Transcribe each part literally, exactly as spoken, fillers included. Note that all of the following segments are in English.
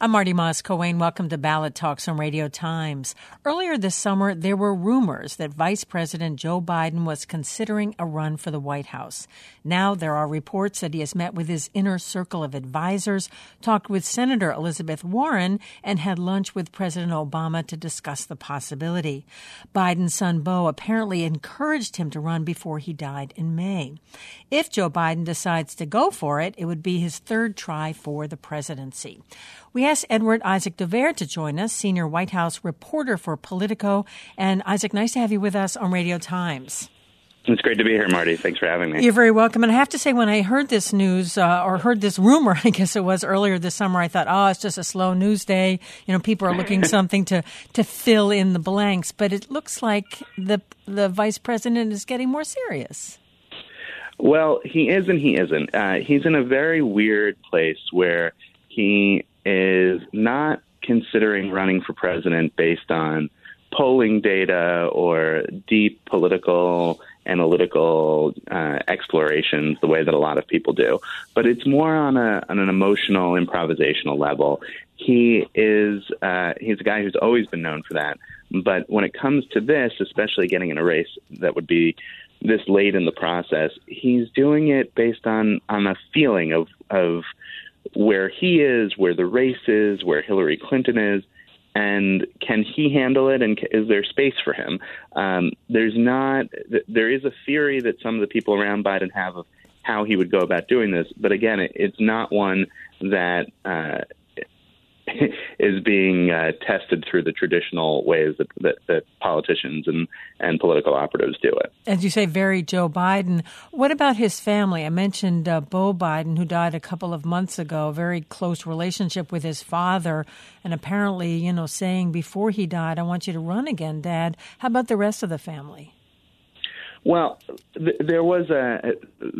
I'm Marty Moss-Coane. Welcome to Ballot Talks on Radio Times. Earlier this summer, there were rumors that Vice President Joe Biden was considering a run for the White House. Now there are reports that he has met with his inner circle of advisors, talked with Senator Elizabeth Warren, and had lunch with President Obama to discuss the possibility. Biden's son, Beau, apparently encouraged him to run before he died in May. If Joe Biden decides to go for it, it would be his third try for the presidency. We asked Edward Isaac Dovere to join us, senior White House reporter for Politico. And Isaac, nice to have you with us on Radio Times. It's great to be here, Marty. Thanks for having me. You're very welcome. And I have to say, when I heard this news, uh, or heard this rumor, I guess it was earlier this summer, I thought, oh, it's just a slow news day. You know, people are looking something to, to fill in the blanks. But it looks like the the vice president is getting more serious. Well, he is and he isn't. Uh, he's in a very weird place where he is not considering running for president based on polling data or deep political, analytical uh, explorations the way that a lot of people do. But it's more on, a, on an emotional, improvisational level. He is uh, he's a guy who's always been known for that. But when it comes to this, especially getting in a race that would be this late in the process, he's doing it based on, on a feeling of of where he is, where the race is, where Hillary Clinton is, and can he handle it, and is there space for him? Um, there's not. There is a theory that some of the people around Biden have of how he would go about doing this, but again, it, it's not one that uh, is being uh, tested through the traditional ways that, that, that politicians and, and political operatives do it. As you say, very Joe Biden. What about his family? I mentioned uh, Beau Biden, who died a couple of months ago, a very close relationship with his father, and apparently, you know, saying before he died, I want you to run again, Dad. How about the rest of the family? Well, th- there was a...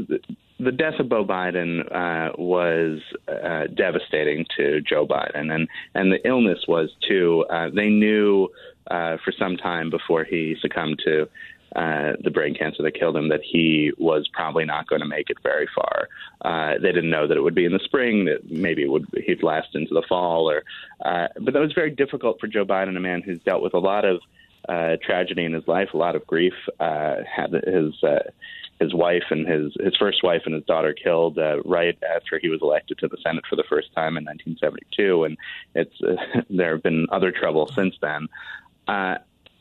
The death of Beau Biden uh, was uh, devastating to Joe Biden, and, and the illness was too. Uh, they knew uh, for some time before he succumbed to uh, the brain cancer that killed him that he was probably not going to make it very far. Uh, they didn't know that it would be in the spring, that maybe it would he'd last into the fall, or uh, but that was very difficult for Joe Biden, a man who's dealt with a lot of uh, tragedy in his life, a lot of grief. Uh, had his uh, his wife and his, his first wife and his daughter killed uh, right after he was elected to the Senate for the first time in nineteen seventy-two. And it's uh, there have been other trouble since then. Uh,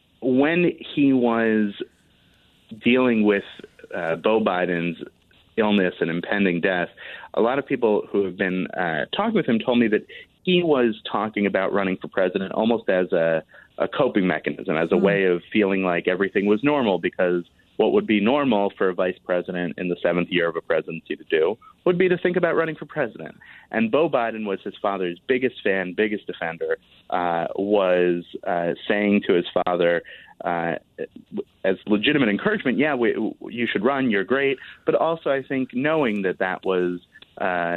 when he was dealing with uh, Beau Biden's illness and impending death, a lot of people who have been uh, talking with him told me that he was talking about running for president almost as a, a coping mechanism, as a mm. way of feeling like everything was normal, because what would be normal for a vice president in the seventh year of a presidency to do would be to think about running for president. And Beau Biden was his father's biggest fan, biggest defender, uh, was uh, saying to his father, uh, as legitimate encouragement, yeah, we, you should run, you're great. But also, I think, knowing that that was uh,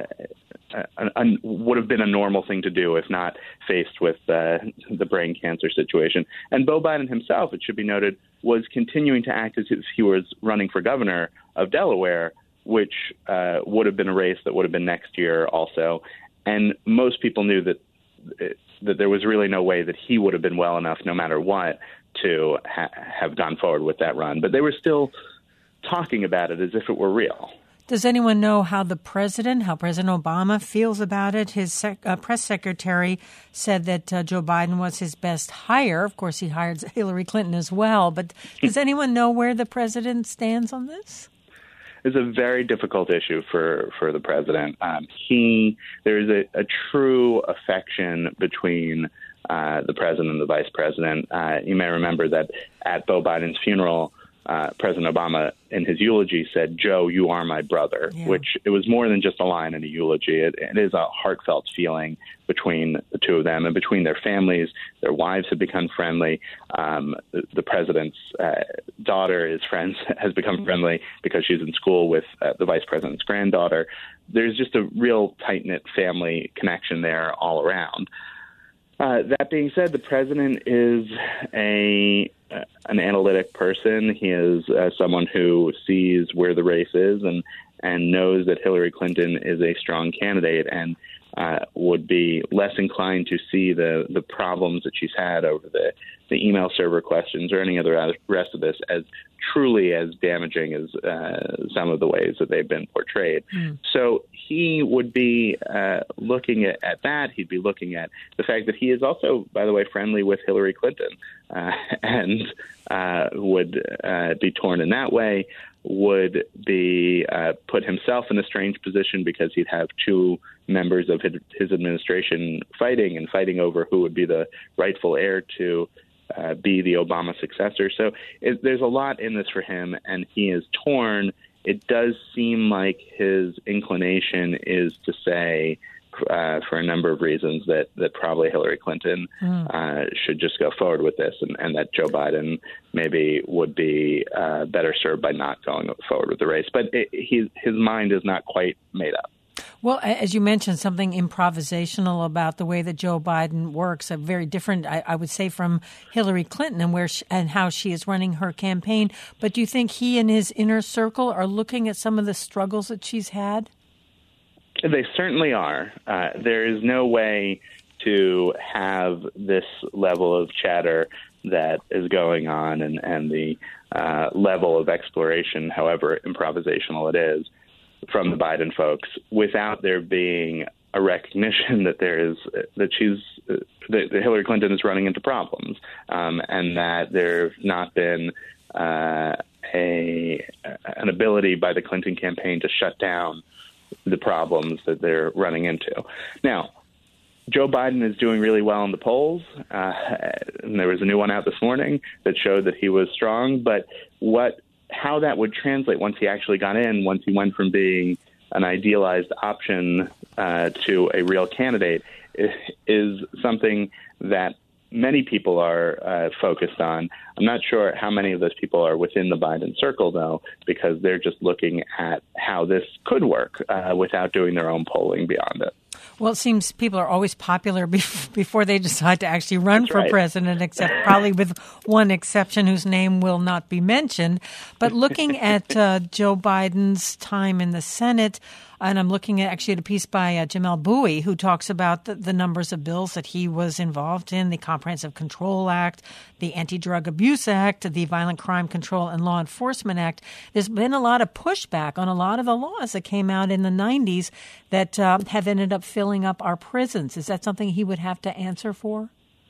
a, a, would have been a normal thing to do if not faced with uh, the brain cancer situation. And Beau Biden himself, it should be noted, was continuing to act as if he was running for governor of Delaware, which uh, would have been a race that would have been next year also. And most people knew that that there was really no way that he would have been well enough, no matter what, to ha- have gone forward with that run. But they were still talking about it as if it were real. Does anyone know how the president, how President Obama feels about it? His sec- uh, press secretary said that uh, Joe Biden was his best hire. Of course, he hired Hillary Clinton as well. But does anyone know where the president stands on this? It's a very difficult issue for, for the president. Um, he there is a, a true affection between uh, the president and the vice president. Uh, you may remember that at Beau Biden's funeral, Uh, President Obama, in his eulogy, said, "Joe, you are my brother," yeah. which it was more than just a line in a eulogy. It, it is a heartfelt feeling between the two of them and between their families. Their wives have become friendly. Um, the, the president's uh, daughter is friends, has become friendly because she's in school with uh, the vice president's granddaughter. There's just a real tight-knit family connection there all around. Uh, that being said, the president is a uh, an analytic person. He is uh, someone who sees where the race is and and knows that Hillary Clinton is a strong candidate. And uh, would be less inclined to see the, the problems that she's had over the, the email server questions or any other rest of this as truly as damaging as uh, some of the ways that they've been portrayed. Mm. So he would be uh, looking at, at that. He'd be looking at the fact that he is also, by the way, friendly with Hillary Clinton uh, and uh, would uh, be torn in that way, would be uh, put himself in a strange position because he'd have two members of his, his administration fighting and fighting over who would be the rightful heir to uh, be the Obama successor. So it, there's a lot in this for him, and he is torn. It does seem like his inclination is to say, uh, for a number of reasons, that, that probably Hillary Clinton mm. uh, should just go forward with this, and, and that Joe Biden maybe would be uh, better served by not going forward with the race. But it, he, his mind is not quite made up. Well, as you mentioned, something improvisational about the way that Joe Biden works, a very different, I, I would say, from Hillary Clinton and where she, and how she is running her campaign. But do you think he and his inner circle are looking at some of the struggles that she's had? They certainly are. Uh, there is no way to have this level of chatter that is going on and, and the uh, level of exploration, however improvisational it is, from the Biden folks without there being a recognition that there is that she's that Hillary Clinton is running into problems um, and that there's not been uh, a an ability by the Clinton campaign to shut down the problems that they're running into. Now, Joe Biden is doing really well in the polls. Uh, and there was a new one out this morning that showed that he was strong. But what how that would translate once he actually got in, once he went from being an idealized option uh, to a real candidate, is, is something that many people are uh, focused on. I'm not sure how many of those people are within the Biden circle, though, because they're just looking at how this could work uh, without doing their own polling beyond it. Well, it seems people are always popular bef- before they decide to actually run That's for right. president, except probably with one exception whose name will not be mentioned. But looking at uh, Joe Biden's time in the Senate, and I'm looking at actually at a piece by uh, Jamel Bouie, who talks about the, the numbers of bills that he was involved in, the Comprehensive Control Act, the Anti-Drug Abuse Act, the Violent Crime Control and Law Enforcement Act. There's been a lot of pushback on a lot of the laws that came out in the nineties that uh, have ended up filling up our prisons. Is that something he would have to answer for?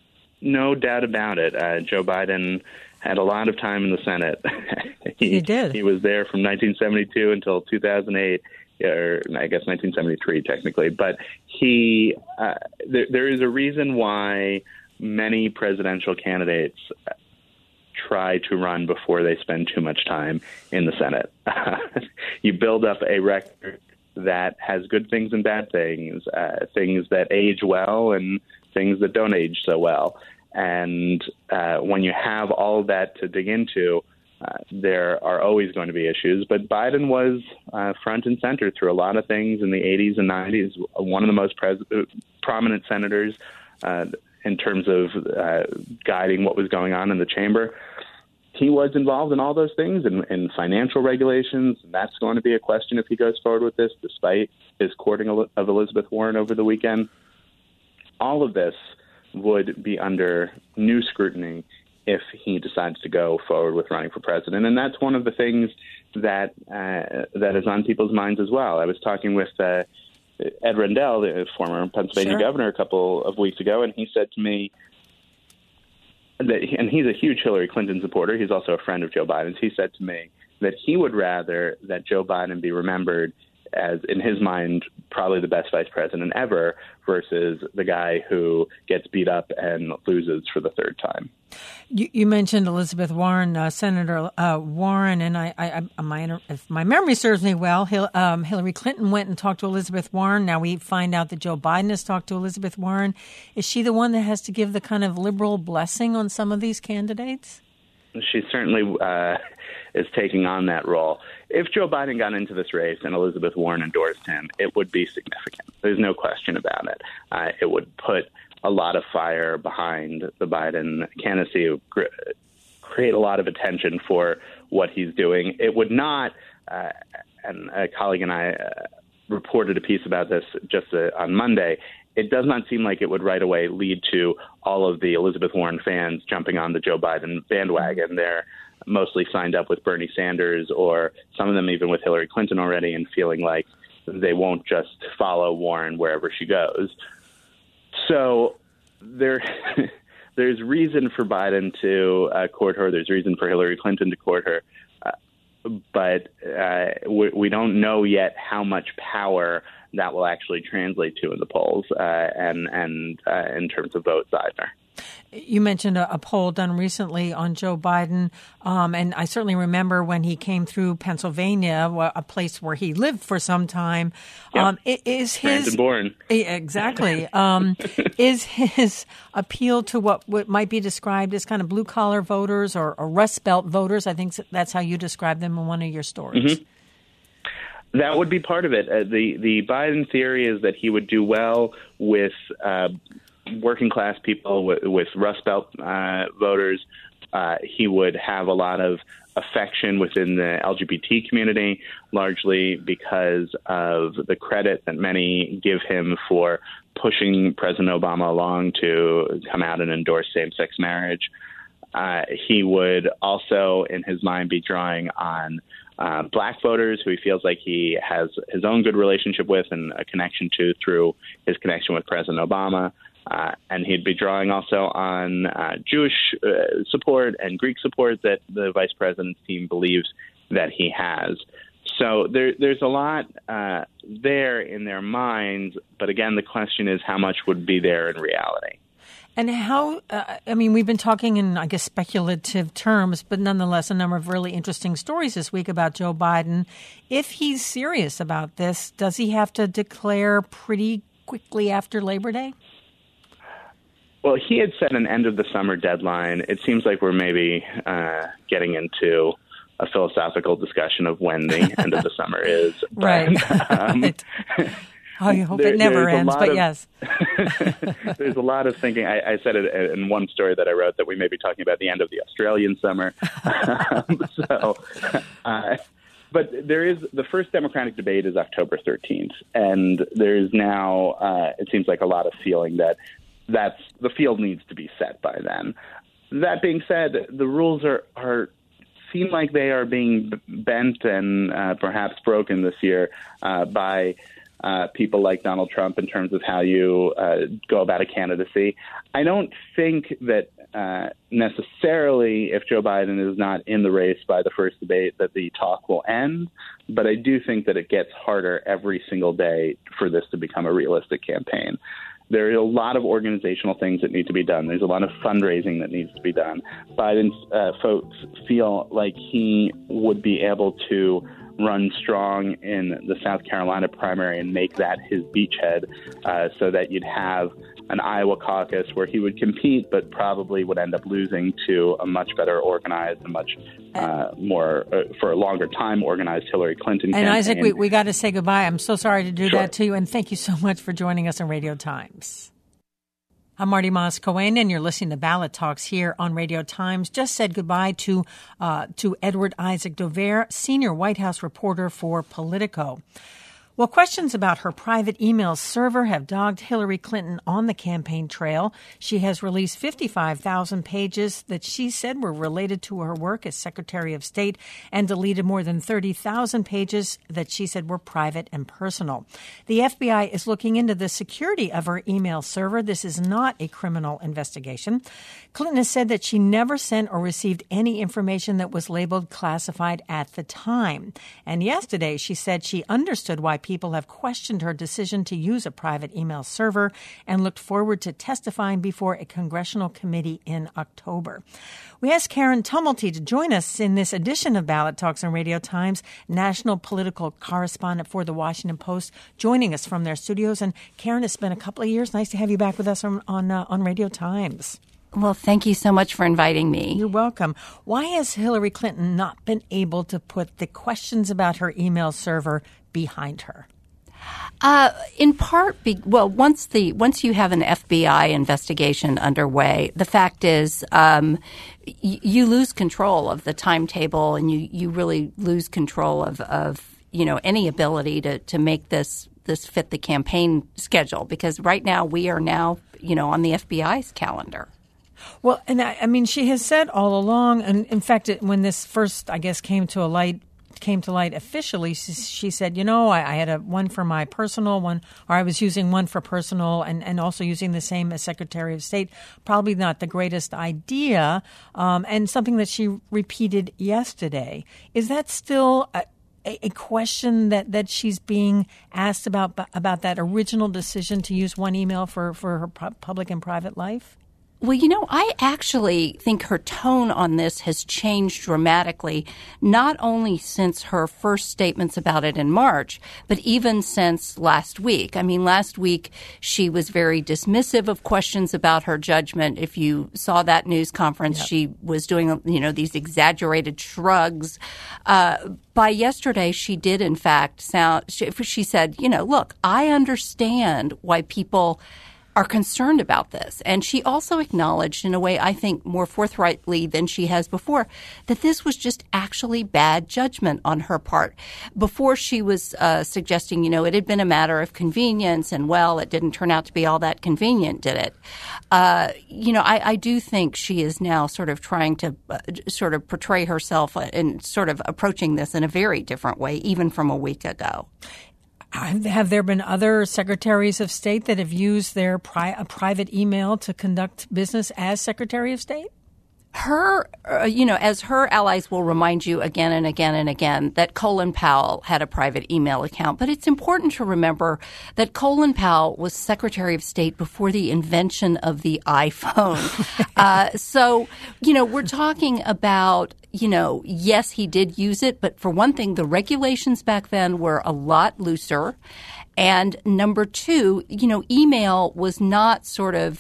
No doubt about it. Uh, Joe Biden had a lot of time in the Senate. he, he did. He was there from nineteen seventy-two until two thousand eight. Or I guess nineteen seventy-three technically, but he uh, there, there is a reason why many presidential candidates try to run before they spend too much time in the Senate. You build up a record that has good things and bad things, uh, things that age well and things that don't age so well. And uh, when you have all of that to dig into, Uh, there are always going to be issues, but Biden was uh, front and center through a lot of things in the eighties and nineties, one of the most pres- prominent senators uh, in terms of uh, guiding what was going on in the chamber. He was involved in all those things and in, in financial regulations, and that's going to be a question if he goes forward with this, despite his courting of Elizabeth Warren over the weekend. All of this would be under new scrutiny if he decides to go forward with running for president. And that's one of the things that uh, that is on people's minds as well. I was talking with uh, Ed Rendell, the former Pennsylvania sure. governor, a couple of weeks ago, and he said to me that, and he's a huge Hillary Clinton supporter. He's also a friend of Joe Biden's. He said to me that he would rather that Joe Biden be remembered as, in his mind, probably the best vice president ever versus the guy who gets beat up and loses for the third time. You, you mentioned Elizabeth Warren, uh, Senator uh, Warren, and I, I, I my, if my memory serves me well, Hil, um, Hillary Clinton went and talked to Elizabeth Warren. Now we find out that Joe Biden has talked to Elizabeth Warren. Is she the one that has to give the kind of liberal blessing on some of these candidates? She certainly uh, is taking on that role. If Joe Biden got into this race and Elizabeth Warren endorsed him, it would be significant. There's no question about it. Uh, it would put a lot of fire behind the Biden candidacy, create a lot of attention for what he's doing. It would not, uh, and a colleague and I uh, reported a piece about this just uh, on Monday. It does not seem like it would right away lead to all of the Elizabeth Warren fans jumping on the Joe Biden bandwagon. They're mostly signed up with Bernie Sanders, or some of them even with Hillary Clinton already, and feeling like they won't just follow Warren wherever she goes. So there, there's reason for Biden to uh, court her. There's reason for Hillary Clinton to court her. Uh, but uh, we, we don't know yet how much power that will actually translate to in the polls uh, and, and uh, in terms of votes either. You mentioned a, a poll done recently on Joe Biden, um, and I certainly remember when he came through Pennsylvania, a place where he lived for some time. Yep. Um, is his born exactly um, is his appeal to what, what might be described as kind of blue collar voters or, or Rust Belt voters? I think that's how you described them in one of your stories. Mm-hmm. That would be part of it. Uh, the the Biden theory is that he would do well with Uh, working class people, with, with Rust Belt uh, voters. Uh, he would have a lot of affection within the L G B T community, largely because of the credit that many give him for pushing President Obama along to come out and endorse same-sex marriage. Uh, he would also, in his mind, be drawing on uh, black voters who he feels like he has his own good relationship with and a connection to through his connection with President Obama. Uh, and he'd be drawing also on uh, Jewish uh, support and Greek support that the vice president's team believes that he has. So there, there's a lot uh, there in their minds. But again, the question is how much would be there in reality? And how, uh, I mean, we've been talking in, I guess, speculative terms, but nonetheless, a number of really interesting stories this week about Joe Biden. If he's serious about this, does he have to declare pretty quickly after Labor Day? Well, he had set an end of the summer deadline. It seems like we're maybe uh, getting into a philosophical discussion of when the end of the summer is. But, right. Um, right. I hope there, it never ends, but of, yes. There's a lot of thinking. I, I said it in one story that I wrote that we may be talking about the end of the Australian summer. um, so, uh, but there is the first Democratic debate is October thirteenth, and there's now uh, it seems like a lot of feeling that that's the field needs to be set by then. That being said, the rules are, are seem like they are being bent and uh, perhaps broken this year uh, by uh, people like Donald Trump in terms of how you uh, go about a candidacy. I don't think that uh, necessarily if Joe Biden is not in the race by the first debate that the talk will end, but I do think that it gets harder every single day for this to become a realistic campaign. There are a lot of organizational things that need to be done. There's a lot of fundraising that needs to be done. Biden's uh, folks feel like he would be able to run strong in the South Carolina primary and make that his beachhead uh, so that you'd have an Iowa caucus where he would compete but probably would end up losing to a much better organized and much uh, more, uh, for a longer time, organized Hillary Clinton and campaign. And Isaac, we, we got to say goodbye. I'm so sorry to do Sure. that to you, and thank you so much for joining us on Radio Times. I'm Marty Moss-Cohen, and you're listening to Ballot Talks here on Radio Times. Just said goodbye to uh, to Edward Isaac Dovere, senior White House reporter for Politico. Well, questions about her private email server have dogged Hillary Clinton on the campaign trail. She has released fifty-five thousand pages that she said were related to her work as Secretary of State and deleted more than thirty thousand pages that she said were private and personal. The F B I is looking into the security of her email server. This is not a criminal investigation. Clinton has said that she never sent or received any information that was labeled classified at the time. And yesterday, she said she understood why people have questioned her decision to use a private email server and looked forward to testifying before a congressional committee in October. We asked Karen Tumulty to join us in this edition of Ballot Talks on Radio Times, national political correspondent for The Washington Post, joining us from their studios. And Karen, it's been a couple of years. Nice to have you back with us on on, uh, on Radio Times. Well, thank you so much for inviting me. You're welcome. Why has Hillary Clinton not been able to put the questions about her email server behind her? Uh, in part, be, well, once the once you have an F B I investigation underway, the fact is um, y- you lose control of the timetable, and you, you really lose control of, of you know, any ability to, to make this this fit the campaign schedule, because right now we are now, you know, on the F B I's calendar. Well, and I, I mean, she has said all along, and in fact, it, when this first, I guess, came to a light, came to light officially, she, she said, you know, I, I had a one for my personal one, or I was using one for personal and, and also using the same as Secretary of State. Probably not the greatest idea, um, and something that she repeated yesterday. Is that still a, a question that, that she's being asked about, about that original decision to use one email for, for her public and private life? Well, you know, I actually think her tone on this has changed dramatically, not only since her first statements about it in March, but even since last week. I mean, last week she was very dismissive of questions about her judgment. If you saw that news conference, yep. She was doing, you know, these exaggerated shrugs. Uh, by yesterday, she did, in fact, sound, she, she said, you know, look, I understand why people are concerned about this. And she also acknowledged, in a way I think more forthrightly than she has before, that this was just actually bad judgment on her part. Before she was uh, suggesting, you know, it had been a matter of convenience and, well, it didn't turn out to be all that convenient, did it? Uh, you know, I, I do think she is now sort of trying to uh, sort of portray herself and sort of approaching this in a very different way, even from a week ago. Have there been other secretaries of state that have used their pri- a private email to conduct business as Secretary of State? Her, uh, you know, as her allies will remind you again and again and again that Colin Powell had a private email account. But it's important to remember that Colin Powell was Secretary of State before the invention of the iPhone. uh, so, you know, we're talking about, you know, yes, he did use it. But for one thing, the regulations back then were a lot looser. And number two, you know, email was not sort of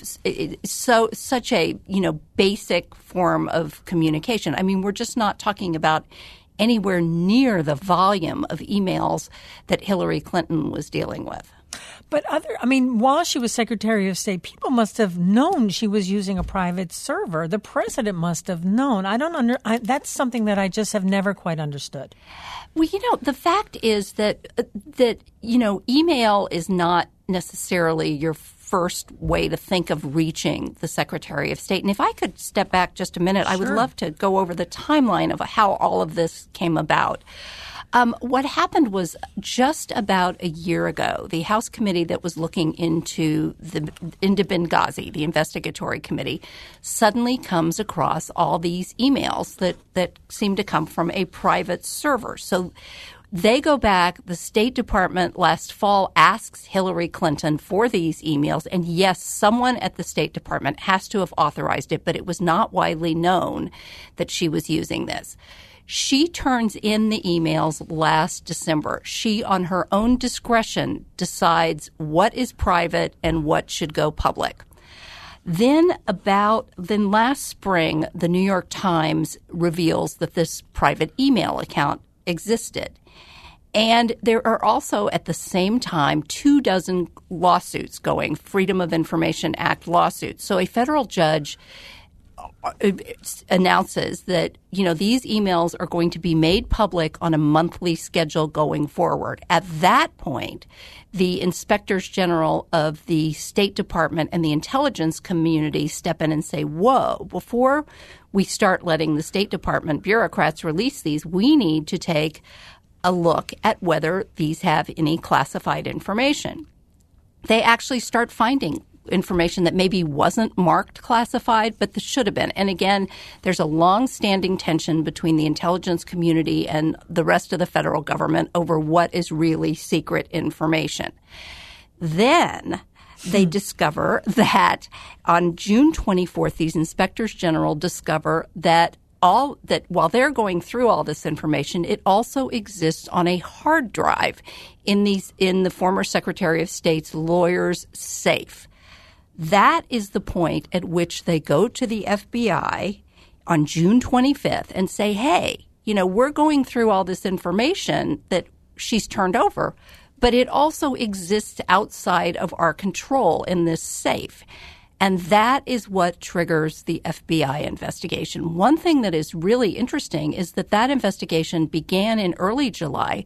so such a, you know, basic form of communication. I mean, we're just not talking about anywhere near the volume of emails that Hillary Clinton was dealing with. But other, I mean, while she was Secretary of State, people must have known she was using a private server. The president must have known. I don't under. I, that's something that I just have never quite understood. Well, you know, the fact is that uh, that you know, email is not necessarily your first way to think of reaching the Secretary of State. And if I could step back just a minute, sure. I would love to go over the timeline of how all of this came about. Um, what happened was just about a year ago, the House committee that was looking into the into Benghazi, the investigatory committee, suddenly comes across all these emails that, that seem to come from a private server. So they go back. The State Department last fall asks Hillary Clinton for these emails. And yes, someone at the State Department has to have authorized it, but it was not widely known that she was using this. She turns in the emails last December. She, on her own discretion, decides what is private and what should go public. Then about then last spring, the New York Times reveals that this private email account existed. And there are also at the same time two dozen lawsuits going, Freedom of Information Act lawsuits. So a federal judge announces that, you know, these emails are going to be made public on a monthly schedule going forward. At that point, the inspectors general of the State Department and the intelligence community step in and say, whoa, before we start letting the State Department bureaucrats release these, we need to take a look at whether these have any classified information. They actually start finding information that maybe wasn't marked classified, but that should have been. And again, there's a long-standing tension between the intelligence community and the rest of the federal government over what is really secret information. Then they discover that on June twenty-fourth, these inspectors general discover that all that while they're going through all this information, it also exists on a hard drive in these in the former Secretary of State's lawyer's safe. That is the point at which they go to the F B I on June twenty-fifth and say, hey, you know, we're going through all this information that she's turned over, but it also exists outside of our control in this safe. And that is what triggers the F B I investigation. One thing that is really interesting is that that investigation began in early July.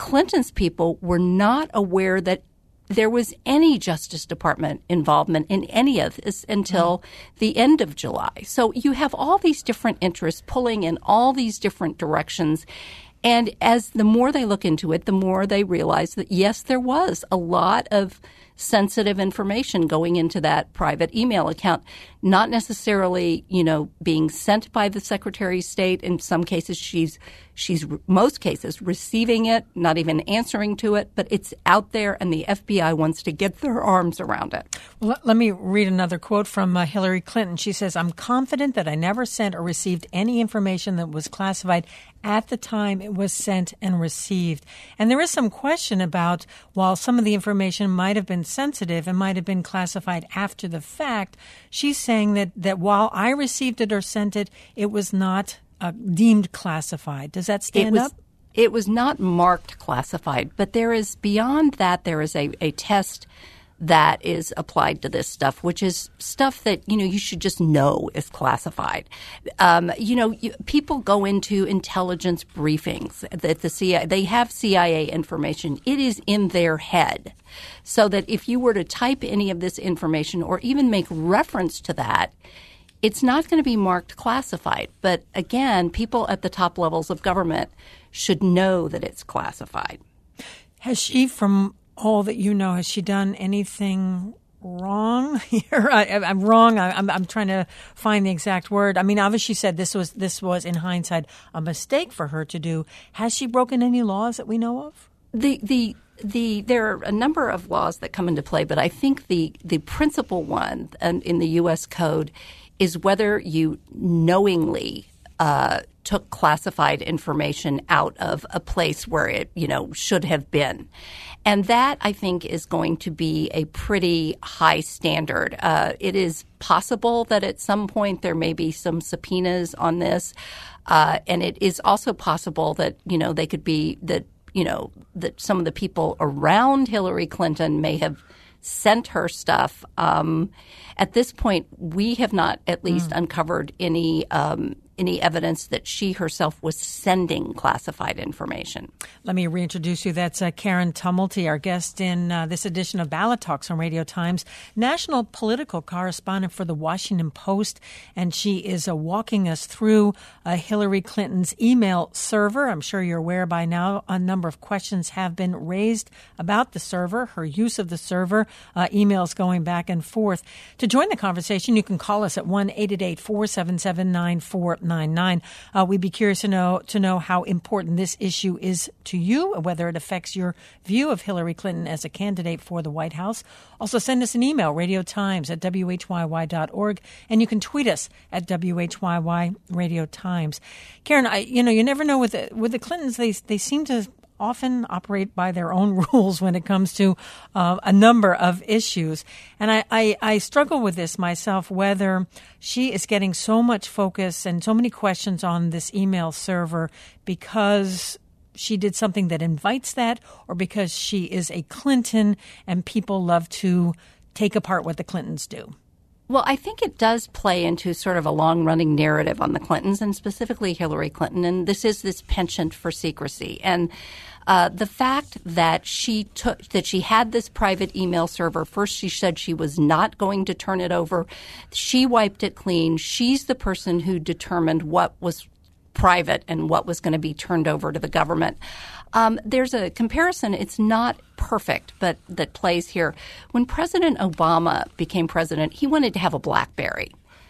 Clinton's people were not aware that there was any Justice Department involvement in any of this until mm. the end of July. So you have all these different interests pulling in all these different directions. And as the more they look into it, the more they realize that, yes, there was a lot of sensitive information going into that private email account, not necessarily, you know, being sent by the Secretary of State. In some cases, she's she's most cases receiving it, not even answering to it, but it's out there, and the F B I wants to get their arms around it. Well, let, let me read another quote from uh, Hillary Clinton. She says, "I'm confident that I never sent or received any information that was classified at the time it was sent and received." And there is some question about, while some of the information might have been sensitive and might have been classified after the fact, she's saying that, that while I received it or sent it, it was not uh, deemed classified. Does that stand it was, up? It was not marked classified, but there is, beyond that, there is a, a test that is applied to this stuff, which is stuff that, you know, you should just know is classified. Um, you know, you, people go into intelligence briefings that the C I A, they have C I A information. It is in their head. So that if you were to type any of this information or even make reference to that, it's not going to be marked classified. But again, people at the top levels of government should know that it's classified. Has she, from all that you know, has she done anything wrong here? I, I'm wrong. I, I'm, I'm trying to find the exact word. I mean, obviously, she said this was this was in hindsight a mistake for her to do. Has she broken any laws that we know of? The the the there are a number of laws that come into play, but I think the the principal one in the U S Code is whether you knowingly uh, took classified information out of a place where it, you know, should have been. And that, I think, is going to be a pretty high standard. Uh, it is possible that at some point there may be some subpoenas on this. Uh, and it is also possible that, you know, they could be that, you know, that some of the people around Hillary Clinton may have sent her stuff. Um, at this point, we have not at least mm. uncovered any um, any evidence that she herself was sending classified information. Let me reintroduce you. That's uh, Karen Tumulty, our guest in uh, this edition of Ballot Talks on Radio Times, national political correspondent for the Washington Post, and she is uh, walking us through uh, Hillary Clinton's email server. I'm sure you're aware by now a number of questions have been raised about the server, her use of the server, uh, emails going back and forth. To join the conversation, you can call us at one eight eight eight, four seven seven, nine four nine nine. Uh, we'd be curious to know to know how important this issue is to you, whether it affects your view of Hillary Clinton as a candidate for the White House. Also, send us an email, radiotimes at W H Y Y dot org, and you can tweet us at W H Y Y Radio Times. Karen, I, you know, you never know with the, with the Clintons, they they seem to often operate by their own rules when it comes to uh, a number of issues. And I, I, I struggle with this myself, whether she is getting so much focus and so many questions on this email server because she did something that invites that, or because she is a Clinton and people love to take apart what the Clintons do. Well, I think it does play into sort of a long-running narrative on the Clintons, and specifically Hillary Clinton, and this is this penchant for secrecy. And uh, the fact that she took that she had this private email server, first she said she was not going to turn it over. She wiped it clean. She's the person who determined what was private and what was going to be turned over to the government. Um, there's a comparison. It's not perfect, but that plays here. When President Obama became president, he wanted to have a BlackBerry.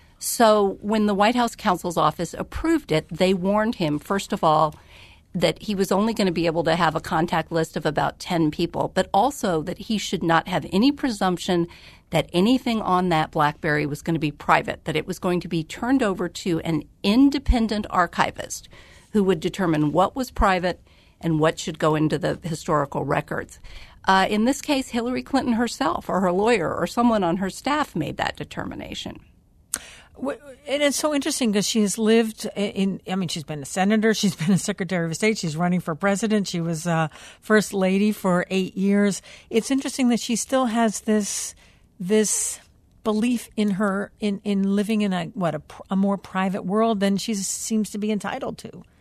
So when the White House counsel's office approved it, they warned him, first of all, that he was only going to be able to have a contact list of about ten people, but also that he should not have any presumption that anything on that BlackBerry was going to be private, that it was going to be turned over to an independent archivist who would determine what was private and what should go into the historical records. Uh, in this case, Hillary Clinton herself or her lawyer or someone on her staff made that determination. And it's so interesting because she has lived in, I mean, she's been a senator, she's been a secretary of state, she's running for president, she was uh, first lady for eight years. It's interesting that she still has this this belief in her, in, in living in a, what, a, a more private world than she seems to be entitled to.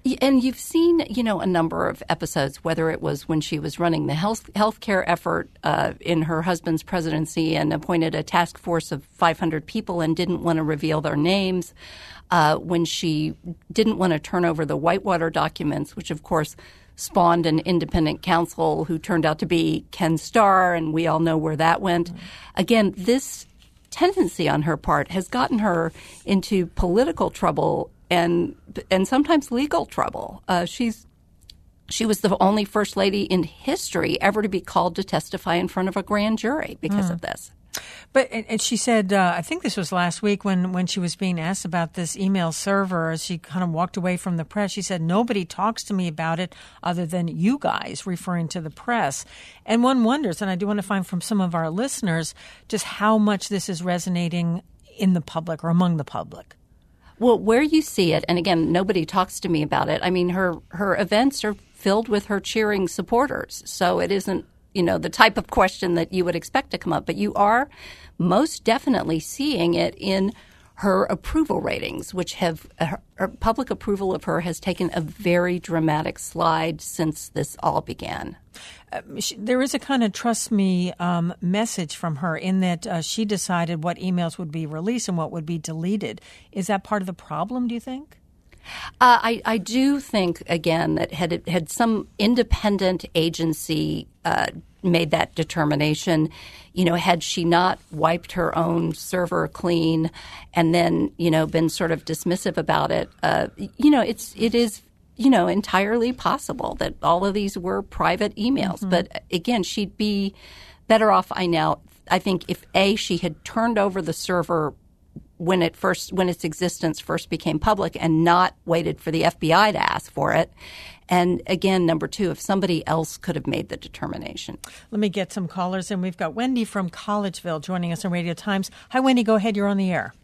And you've seen, you know, a number of episodes, whether it was when she was running the health healthcare effort uh, in her husband's presidency and appointed a task force of five hundred people and didn't want to reveal their names, uh, when she didn't want to turn over the Whitewater documents, which, of course, spawned an independent counsel who turned out to be Ken Starr, and we all know where that went. Mm-hmm. Again, this tendency on her part has gotten her into political trouble and and sometimes legal trouble. Uh, she's she was the only first lady in history ever to be called to testify in front of a grand jury because mm. of this. But and she said, uh, I think this was last week when, when she was being asked about this email server, as she kind of walked away from the press, she said, nobody talks to me about it other than you guys, referring to the press. And one wonders, and I do want to find from some of our listeners, just how much this is resonating in the public or among the public. Well, where you see it, and again, nobody talks to me about it. I mean, her, her events are filled with her cheering supporters. So it isn't, you know, the type of question that you would expect to come up. But you are most definitely seeing it in her approval ratings, which have her, her public approval of her has taken a very dramatic slide since this all began. Uh, she, there is a kind of trust me um, message from her in that uh, she decided what emails would be released and what would be deleted. Is that part of the problem, do you think? Uh, I, I do think, again, that had it, had some independent agency uh, made that determination, you know, had she not wiped her own server clean and then, you know, been sort of dismissive about it, uh, you know, it's it is, you know, entirely possible that all of these were private emails. Mm-hmm. But again, she'd be better off, I now, I think, if A, she had turned over the server when it first when its existence first became public and not waited for the F B I to ask for it. And again, number two, if somebody else could have made the determination. Let me get some callers in. We've got Wendy from Collegeville joining us on Radio Times. Hi, Wendy. Go ahead. You're on the air.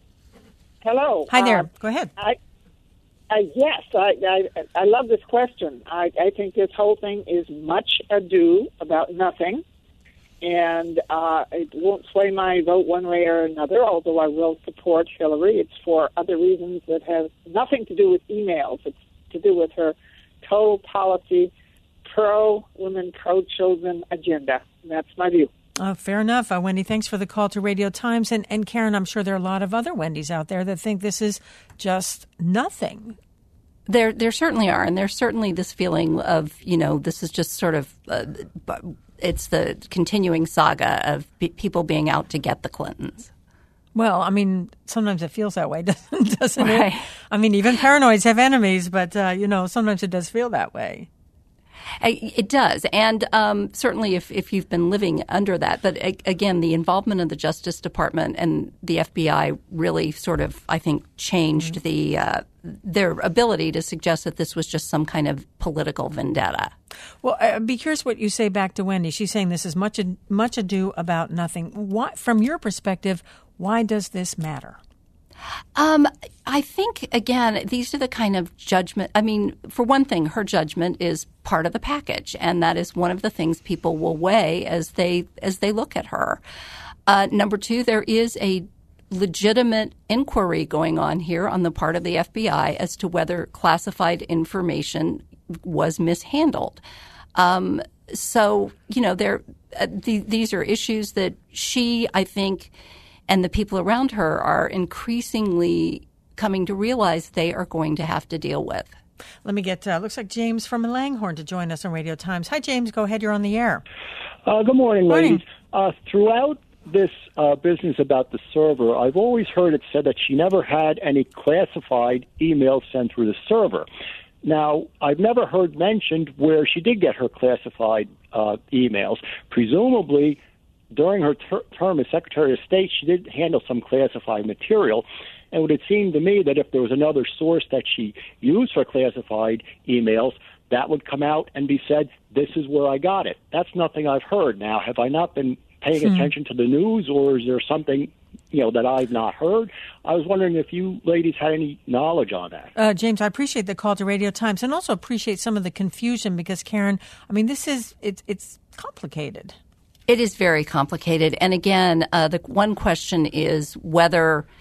Hello. Hi there. Uh, go ahead. I, uh, yes, I, I I love this question. I, I think this whole thing is much ado about nothing. And uh, it won't sway my vote one way or another, although I will support Hillary. It's for other reasons that have nothing to do with emails. It's to do with her total policy, pro-women, pro-children agenda. And that's my view. Uh, fair enough. Uh, Wendy, thanks for the call to Radio Times. And, and Karen, I'm sure there are a lot of other Wendys out there that think this is just nothing. There there certainly are. And there's certainly this feeling of, you know, this is just sort of uh, – it's the continuing saga of be- people being out to get the Clintons. Well, I mean, sometimes it feels that way, doesn't, doesn't right. it? I mean, even paranoids have enemies, but, uh, you know, sometimes it does feel that way. It does. And um, certainly if, if you've been living under that. But again, the involvement of the Justice Department and the F B I really sort of, I think, changed mm-hmm. the uh, their ability to suggest that this was just some kind of political vendetta. Well, I'd be curious what you say back to Wendy. She's saying this is much, much ado about nothing. Why, from your perspective, why does this matter? Um, I think, again, these are the kind of judgment. I mean, for one thing, her judgment is part of the package, and that is one of the things people will weigh as they as they look at her. Uh, number two, there is a legitimate inquiry going on here on the part of the F B I as to whether classified information was mishandled. Um, so, you know, there uh, the, these are issues that she, I think, and the people around her are increasingly coming to realize they are going to have to deal with. Let me get, uh, looks like James from Langhorne to join us on Radio Times. Hi, James. Go ahead. You're on the air. Uh, good morning, morning. ladies. Uh, throughout this uh, business about the server, I've always heard it said that she never had any classified emails sent through the server. Now, I've never heard mentioned where she did get her classified uh, emails. Presumably, during her ter- term as Secretary of State, she did handle some classified material. And it would seem to me that if there was another source that she used for classified emails, that would come out and be said, this is where I got it. That's nothing I've heard. Now, have I not been paying hmm. attention to the news, or is there something, you know, that I've not heard? I was wondering if you ladies had any knowledge on that. Uh, James, I appreciate the call to Radio Times and also appreciate some of the confusion because, Karen, I mean, this is, it's, it's complicated. It is very complicated. And again, uh, the one question is whether,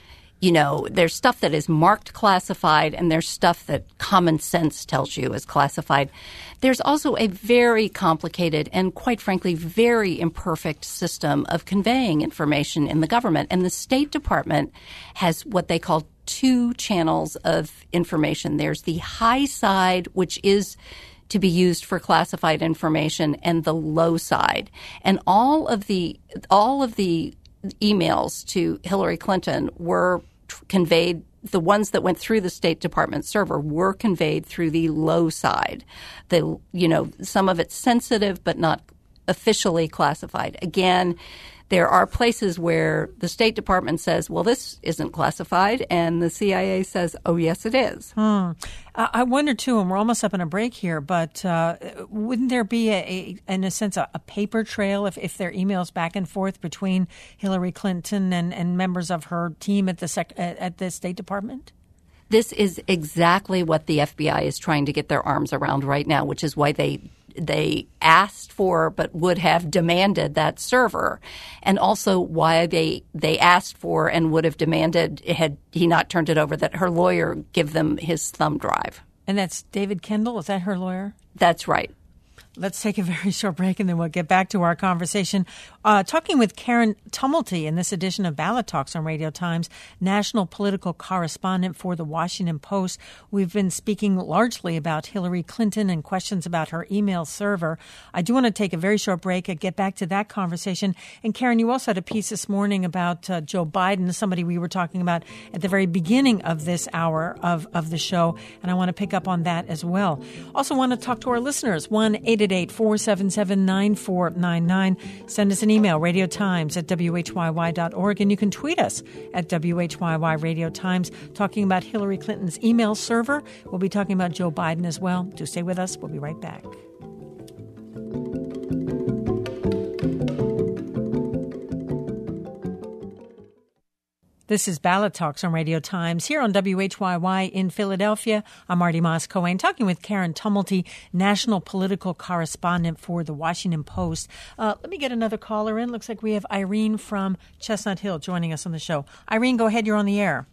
you know, there's stuff that is marked classified and there's stuff that common sense tells you is classified. There's also a very complicated and, quite frankly, very imperfect system of conveying information in the government. And the State Department has what they call two channels of information. There's the high side, which is to be used for classified information, and the low side. And all of the all of the emails to Hillary Clinton were t- conveyed. The ones that went through the State Department server were conveyed through the low side. The you know some of it's sensitive but not officially classified. Again, there are places where the State Department says, well, this isn't classified, and the C I A says, oh, yes, it is. Hmm. I wonder, too, and we're almost up on a break here, but uh, wouldn't there be, a, a, in a sense, a, a paper trail if, if there are emails back and forth between Hillary Clinton and, and members of her team at the sec- at the State Department? This is exactly what the F B I is trying to get their arms around right now, which is why they they asked for but would have demanded that server, and also why they they asked for and would have demanded, had he not turned it over, that her lawyer give them his thumb drive. And that's David Kendall? Is that her lawyer? That's right. Let's take a very short break, and then we'll get back to our conversation. Uh, talking with Karen Tumulty in this edition of Ballot Talks on Radio Times, national political correspondent for The Washington Post. We've been speaking largely about Hillary Clinton and questions about her email server. I do want to take a very short break and get back to that conversation. And Karen, you also had a piece this morning about uh, Joe Biden, somebody we were talking about at the very beginning of this hour of, of the show, and I want to pick up on that as well. Also want to talk to our listeners, one eight eight eight, four seven seven, nine four nine nine. Send us an email, radiotimes at W H Y Y dot org, and you can tweet us at W H Y Y Radio Times, talking about Hillary Clinton's email server. We'll be talking about Joe Biden as well. Do stay with us. We'll be right back. This is Ballot Talks on Radio Times here on W H Y Y in Philadelphia. I'm Marty Moss-Cohen, talking with Karen Tumulty, national political correspondent for The Washington Post. Uh, let me get another caller in. Looks like we have Irene from Chestnut Hill joining us on the show. Irene, go ahead. You're on the air.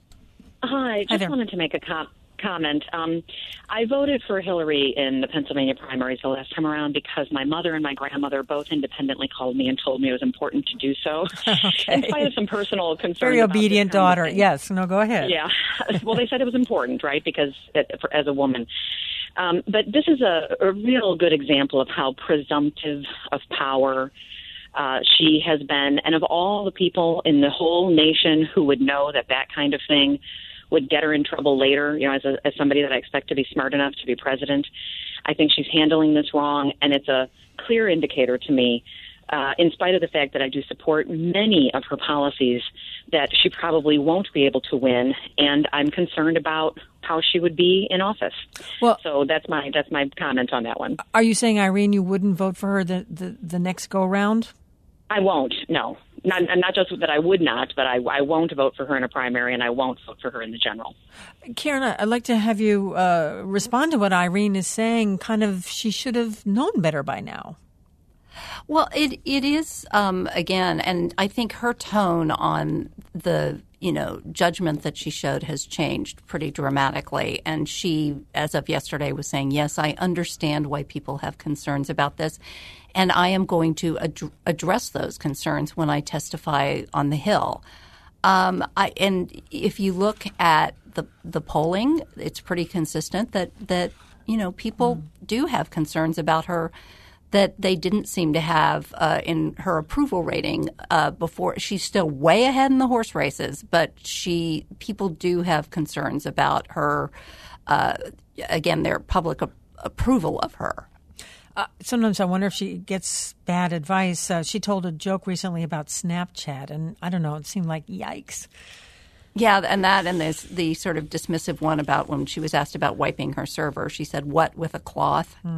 Hi. Just Hi wanted to make a com- comment. Um, I voted for Hillary in the Pennsylvania primaries the last time around because my mother and my grandmother both independently called me and told me it was important to do so, Okay. in spite of some personal concerns. Very about obedient this kind of daughter. thing. Yes. No, go ahead. Yeah. Well, they said it was important, right, because it, for, as a woman. Um, but this is a, a real good example of how presumptive of power uh, she has been, and of all the people in the whole nation who would know that that kind of thing would get her in trouble later, you know, as, a, as somebody that I expect to be smart enough to be president. I think she's handling this wrong, and it's a clear indicator to me, uh, in spite of the fact that I do support many of her policies, that she probably won't be able to win, and I'm concerned about how she would be in office. Well, so that's my that's my comment on that one. Are you saying, Irene, you wouldn't vote for her the, the, the next go-round? I won't, no. Not, not just that I would not, but I, I won't vote for her in a primary, and I won't vote for her in the general. Karen, I'd like to have you uh, respond to what Irene is saying. Kind of, she should have known better by now. Well, it it is, um, again, and I think her tone on the, you know, judgment that she showed has changed pretty dramatically. And she, as of yesterday, was saying, yes, I understand why people have concerns about this. And I am going to ad- address those concerns when I testify on the Hill. Um, I, and if you look at the the polling, it's pretty consistent that, that you know, people mm. do have concerns about her that they didn't seem to have uh, in her approval rating uh, before. She's still way ahead in the horse races, but she people do have concerns about her, uh, again, their public a- approval of her. Uh, sometimes I wonder if she gets bad advice. Uh, she told a joke recently about Snapchat, and I don't know, it seemed like yikes. Yeah, and that and there's the sort of dismissive one about when she was asked about wiping her server. She said, what, with a cloth? Mm.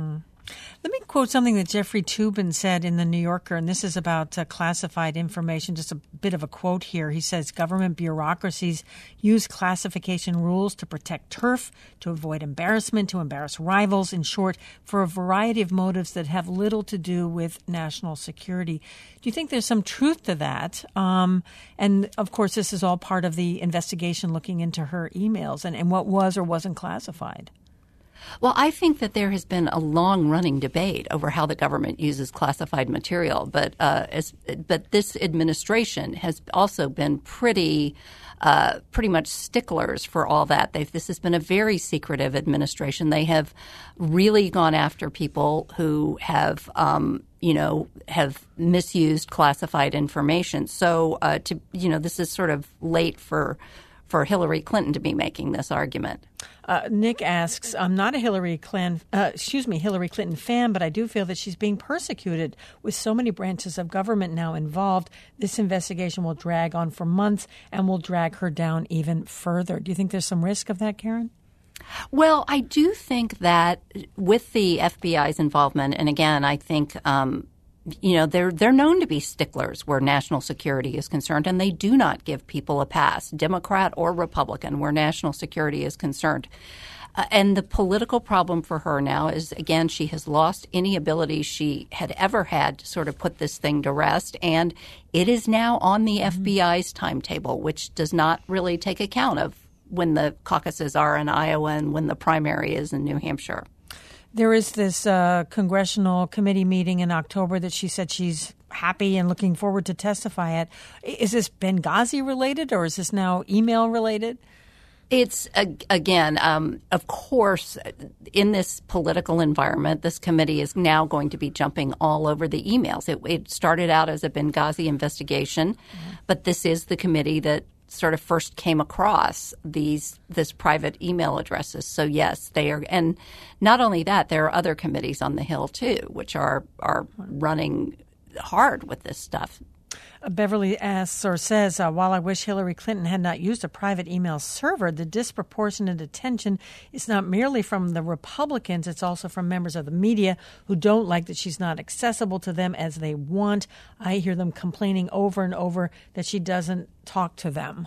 Let me quote something that Jeffrey Toobin said in The New Yorker, and this is about uh, classified information, just a bit of a quote here. He says, government bureaucracies use classification rules to protect turf, to avoid embarrassment, to embarrass rivals, in short, for a variety of motives that have little to do with national security. Do you think there's some truth to that? Um, and, of course, this is all part of the investigation looking into her emails and, and what was or wasn't classified. Well, I think that there has been a long-running debate over how the government uses classified material, but uh, as, but this administration has also been pretty uh, pretty much sticklers for all that. They've, this has been a very secretive administration. They have really gone after people who have, um, you know, have misused classified information. So, uh, to you know, this is sort of late for for Hillary Clinton to be making this argument. Uh, Nick asks, I'm not a Hillary Clinton, uh, excuse me, Hillary Clinton fan, but I do feel that she's being persecuted with so many branches of government now involved. This investigation will drag on for months and will drag her down even further. Do you think there's some risk of that, Karen? Well, I do think that with the F B I's involvement, and again, I think um, you know, they're they're known to be sticklers where national security is concerned, and they do not give people a pass, Democrat or Republican, where national security is concerned. Uh, and the political problem for her now is, again, she has lost any ability she had ever had to sort of put this thing to rest, and it is now on the mm-hmm. F B I's timetable, which does not really take account of when the caucuses are in Iowa and when the primary is in New Hampshire. There is this uh, congressional committee meeting in October that she said she's happy and looking forward to testify at. Is this Benghazi related, or is this now email related? It's, again, um, of course, in this political environment, this committee is now going to be jumping all over the emails. It, it started out as a Benghazi investigation, mm-hmm. but this is the committee that sort of first came across these this private email addresses. So, yes, they are. And not only that, there are other committees on the Hill, too, which are, are running hard with this stuff. Beverly asks or says, uh, while I wish Hillary Clinton had not used a private email server, the disproportionate attention is not merely from the Republicans, it's also from members of the media who don't like that she's not accessible to them as they want. I hear them complaining over and over that she doesn't talk to them.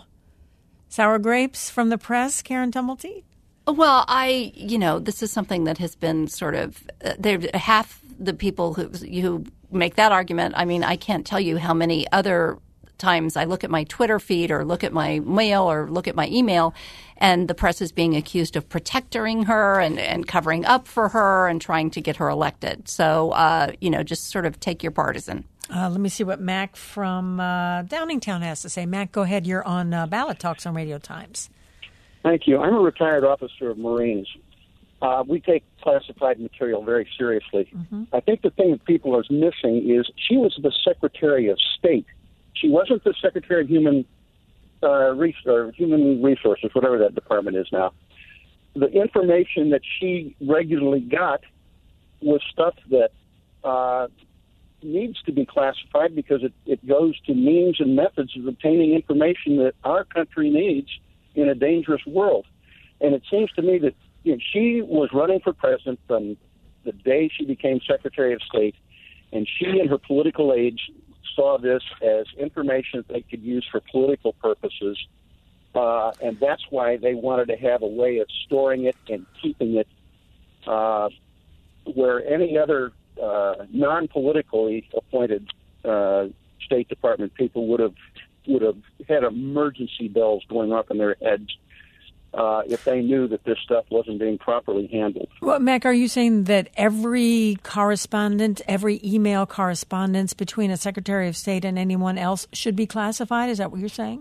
Sour grapes from the press, Karen Tumulty? Well, I, you know, this is something that has been sort of uh, – half the people who who make that argument, I mean, I can't tell you how many other times I look at my Twitter feed or look at my mail or look at my email and the press is being accused of protecting her and, and covering up for her and trying to get her elected. So, uh, you know, just sort of take your partisan. Uh, let me see what Mac from uh, Downingtown has to say. Mac, go ahead. You're on uh, Ballot Talks on Radio Times. Thank you. I'm a retired officer of Marines. Uh, we take classified material very seriously. Mm-hmm. I think the thing that people are missing is she was the Secretary of State. She wasn't the Secretary of Human uh, Res- or Human Resources, whatever that department is now. The information that she regularly got was stuff that uh, needs to be classified because it, it goes to means and methods of obtaining information that our country needs in a dangerous world. And it seems to me that you know, she was running for president from the day she became Secretary of State, and she and her political aides saw this as information that they could use for political purposes, uh, and that's why they wanted to have a way of storing it and keeping it uh, where any other uh, non-politically appointed uh, State Department people would have would have had emergency bells going off in their heads uh, if they knew that this stuff wasn't being properly handled. Well, Mac, are you saying that every correspondent, every email correspondence between a Secretary of State and anyone else should be classified? Is that what you're saying?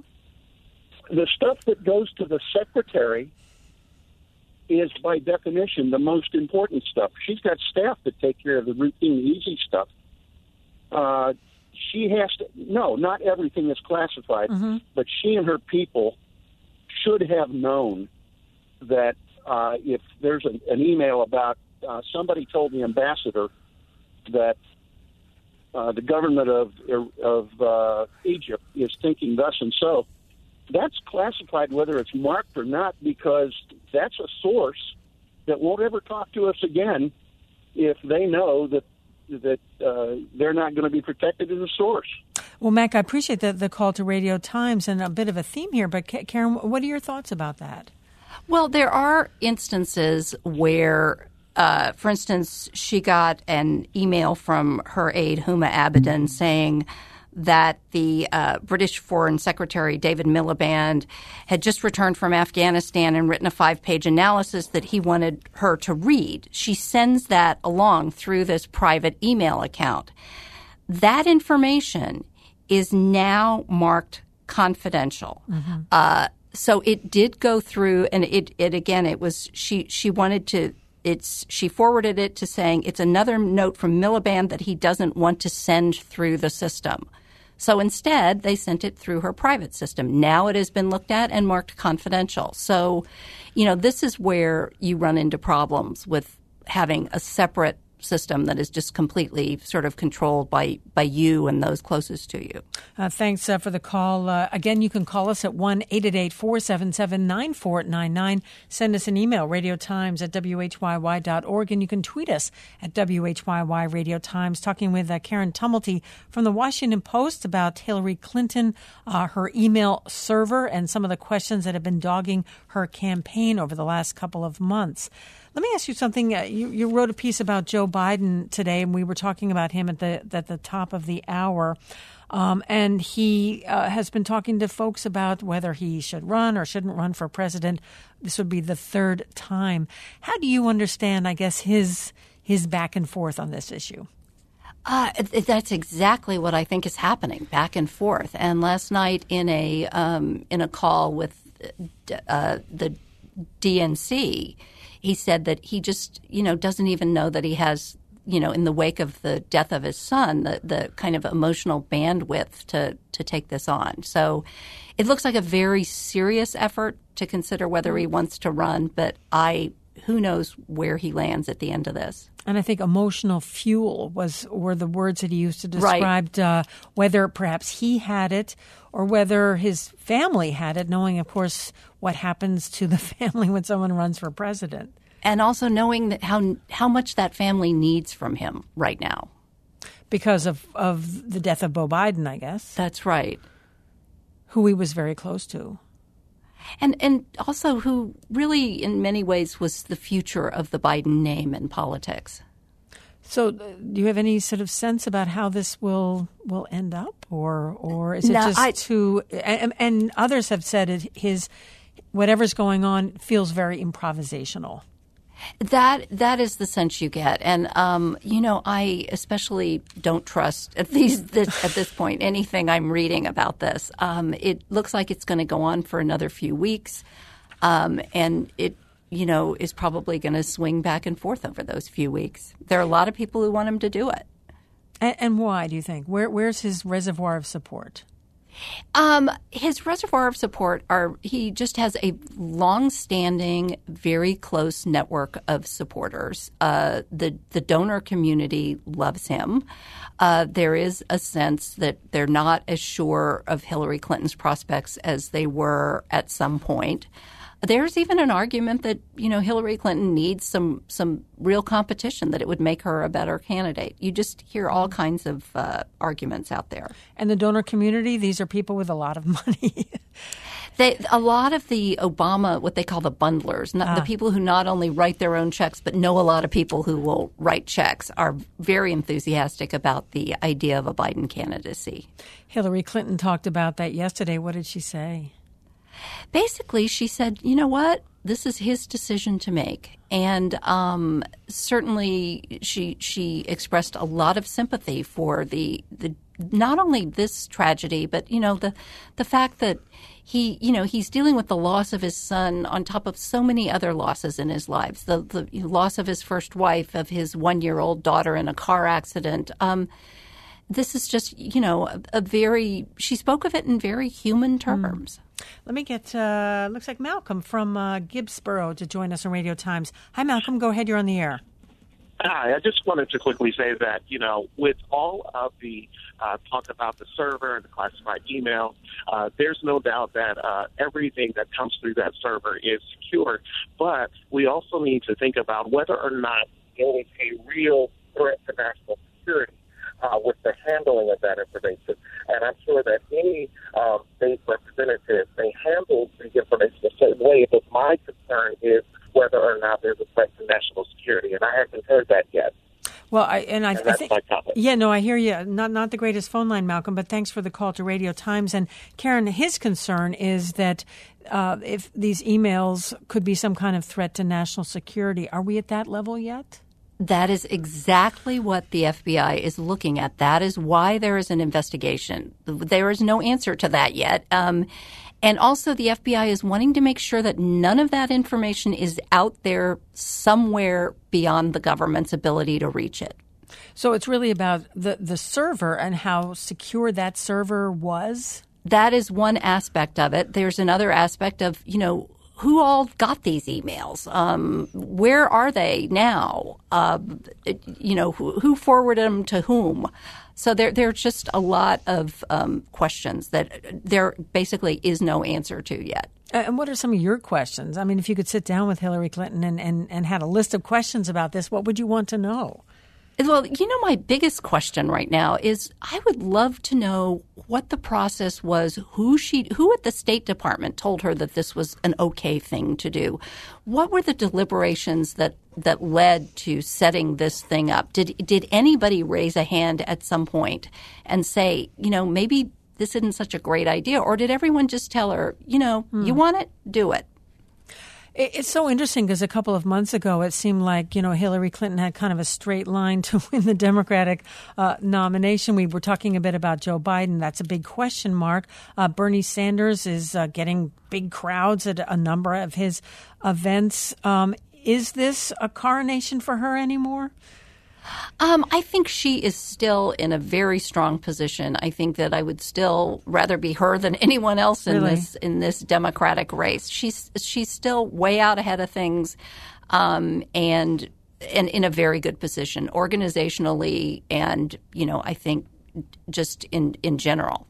The stuff that goes to the Secretary is, by definition, the most important stuff. She's got staff that take care of the routine, easy stuff. Uh, she has to, no, not everything is classified, mm-hmm. but she and her people should have known that uh, if there's an, an email about uh, somebody told the ambassador that uh, the government of, of uh, Egypt is thinking thus and so, that's classified whether it's marked or not, because that's a source that won't ever talk to us again if they know that that uh, they're not going to be protected as a source. Well, Mac, I appreciate the, the call to Radio Times and a bit of a theme here, but Karen, what are your thoughts about that? Well, there are instances where, uh, for instance, she got an email from her aide, Huma Abedin, saying that the uh, British Foreign Secretary, David Miliband, had just returned from Afghanistan and written a five-page analysis that he wanted her to read. She sends that along through this private email account. That information is now marked confidential. Mm-hmm. Uh, so it did go through, and it, it again, it was she she wanted to. It's she forwarded it to saying it's another note from Miliband that he doesn't want to send through the system. So instead, they sent it through her private system. Now it has been looked at and marked confidential. So, you know, this is where you run into problems with having a separate system that is just completely sort of controlled by, by you and those closest to you. Uh, thanks uh, for the call. Uh, again, you can call us at one eight eight eight, four seven seven, nine four nine nine. Send us an email, radiotimes at w h y y dot org, and you can tweet us at W H Y Y Radio Times. Talking with uh, Karen Tumulty from the Washington Post about Hillary Clinton, uh, her email server, and some of the questions that have been dogging her campaign over the last couple of months. Let me ask you something. Uh, you, you wrote a piece about Joe Biden today, and we were talking about him at the at the top of the hour. Um, and he uh, has been talking to folks about whether he should run or shouldn't run for president. This would be the third time. How do you understand, I guess, his his back and forth on this issue? Uh, that's exactly what I think is happening, back and forth. And last night in a um, in a call with uh, the D N C, he said that he just, you know, doesn't even know that he has, you know, in the wake of the death of his son, the, the kind of emotional bandwidth to, to take this on. So it looks like a very serious effort to consider whether he wants to run, but I who knows where he lands at the end of this. And I think emotional fuel was were the words that he used to describe right. uh, whether perhaps he had it or whether his family had it, knowing, of course, what happens to the family when someone runs for president. And also knowing that how how much that family needs from him right now. Because of, of the death of Beau Biden, I guess. That's right. Who he was very close to. And and also who really in many ways was the future of the Biden name in politics. So uh, do you have any sort of sense about how this will will end up? Or or is it no, just I, too and, and others have said it, his whatever's going on feels very improvisational. That that is the sense you get, and um, you know, I especially don't trust at these this, at this point anything I'm reading about this. Um, it looks like it's going to go on for another few weeks, um, and it you know is probably going to swing back and forth over those few weeks. There are a lot of people who want him to do it, and, and why do you think? Where where's his reservoir of support? Um, his reservoir of support are he just has a long-standing, very close network of supporters. Uh, the the donor community loves him. Uh, there is a sense that they're not as sure of Hillary Clinton's prospects as they were at some point. There's even an argument that, you know, Hillary Clinton needs some some real competition, that it would make her a better candidate. You just hear all kinds of uh, arguments out there. And the donor community, these are people with a lot of money. They, a lot of the Obama, what they call the bundlers, not, ah. the people who not only write their own checks but know a lot of people who will write checks, are very enthusiastic about the idea of a Biden candidacy. Hillary Clinton talked about that yesterday. What did she say? Basically, she said, you know what? This is his decision to make. And um, certainly she she expressed a lot of sympathy for the, the not only this tragedy, but, you know, the the fact that he, you know, he's dealing with the loss of his son on top of so many other losses in his lives, the, the loss of his first wife, of his one-year-old daughter in a car accident. Um, this is just, you know, a, a very – she spoke of it in very human terms. Mm. Let me get, uh, looks like Malcolm from uh, Gibbsboro to join us on Radio Times. Hi, Malcolm. Go ahead. You're on the air. Hi. I just wanted to quickly say that, you know, with all of the uh, talk about the server and the classified email, uh, there's no doubt that uh, everything that comes through that server is secure. But we also need to think about whether or not it was a real threat to national security uh, with the handling of that information. And I'm sure that any um, state representative may handle the information the same way, but my concern is whether or not there's a threat to national security, and I haven't heard that yet. Well, I, and I, and that's I think, my comment. Yeah, no, I hear you. Not not the greatest phone line, Malcolm, but thanks for the call to Radio Times. And Karen, his concern is that uh, if these emails could be some kind of threat to national security, are we at that level yet? That is exactly what the F B I is looking at. That is why there is an investigation. There is no answer to that yet. Um, and also the F B I is wanting to make sure that none of that information is out there somewhere beyond the government's ability to reach it. So it's really about the, the server and how secure that server was? That is one aspect of it. There's another aspect of, you know, who all got these emails? Um, where are they now? Uh, you know, who, who forwarded them to whom? So there, there's just a lot of um, questions that there basically is no answer to yet. And what are some of your questions? I mean, if you could sit down with Hillary Clinton and, and, and had a list of questions about this, what would you want to know? Well, you know, my biggest question right now is I would love to know what the process was, who she, who at the State Department told her that this was an okay thing to do. What were the deliberations that, that led to setting this thing up? Did did anybody raise a hand at some point and say, you know, maybe this isn't such a great idea? Or did everyone just tell her, you know, hmm. you want it, do it? It's so interesting because a couple of months ago, it seemed like, you know, Hillary Clinton had kind of a straight line to win the Democratic uh, nomination. We were talking a bit about Joe Biden. That's a big question mark. Uh, Bernie Sanders is uh, getting big crowds at a number of his events. Um, is this a coronation for her anymore? Um, I think she is still in a very strong position. I think that I would still rather be her than anyone else in really? this in this Democratic race. She's she's still way out ahead of things, um, and and in a very good position organizationally, and you know I think just in in general.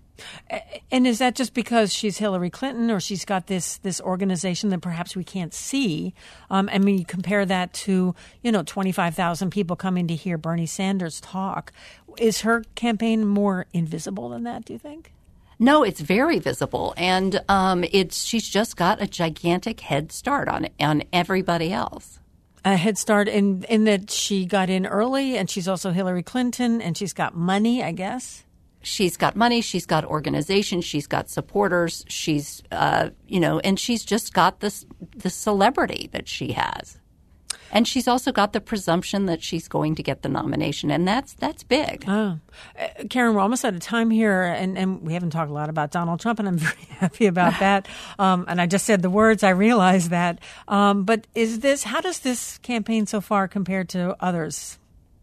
And is that just because she's Hillary Clinton, or she's got this this organization that perhaps we can't see? Um, I mean, you compare that to, you know, twenty-five thousand people coming to hear Bernie Sanders talk. Is her campaign more invisible than that, do you think? No, it's very visible. And um, it's she's just got a gigantic head start on on everybody else. A head start in, in that she got in early, and she's also Hillary Clinton, and she's got money, I guess. She's got money, she's got organization, she's got supporters, she's, uh, you know, and she's just got this the celebrity that she has. And she's also got the presumption that she's going to get the nomination, and that's that's big. Oh. Uh, Karen, we're almost out of time here, and, and we haven't talked a lot about Donald Trump, and I'm very happy about that. Um, and I just said the words, I realize that. Um, but is this, how does this campaign so far compare to others?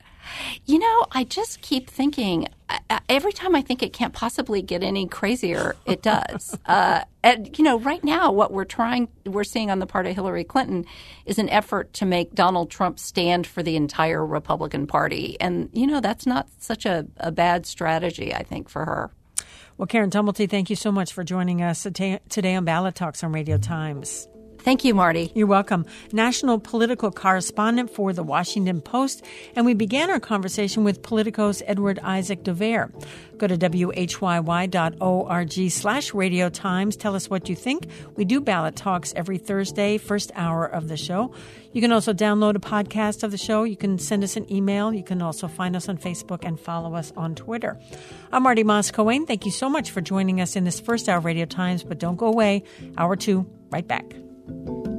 You know, I just keep thinking, uh, every time I think it can't possibly get any crazier, it does. uh, and, you know, right now what we're trying, we're seeing on the part of Hillary Clinton is an effort to make Donald Trump stand for the entire Republican Party. And, you know, that's not such a, a bad strategy, I think, for her. Well, Karen Tumulty, thank you so much for joining us today on Ballot Talks on Radio Times. Thank you, Marty. You're welcome. National political correspondent for The Washington Post. And we began our conversation with Politico's Edward Isaac Dovere. Go to W H Y Y dot org slash Radio Times. Tell us what you think. We do Ballot Talks every Thursday, first hour of the show. You can also download a podcast of the show. You can send us an email. You can also find us on Facebook and follow us on Twitter. I'm Marty Moss-Coane. Thank you so much for joining us in this first hour of Radio Times. But don't go away. Hour two, right back.